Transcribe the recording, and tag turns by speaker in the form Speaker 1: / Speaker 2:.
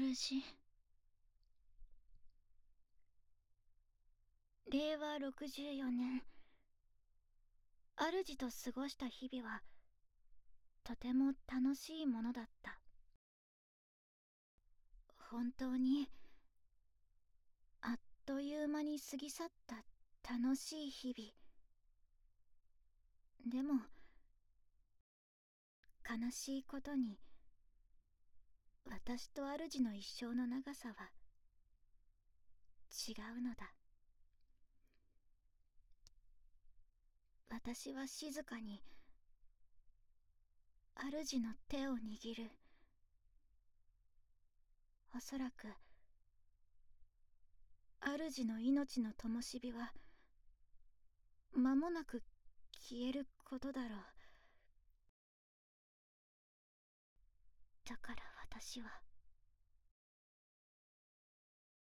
Speaker 1: 主。令和64年、主と過ごした日々はとても楽しいものだった。本当にあっという間に過ぎ去った楽しい日々。でも悲しいことに、私と主の一生の長さは違うのだ。私は静かに主の手を握る。おそらく主の命の灯火は間もなく消えることだろう。だから私は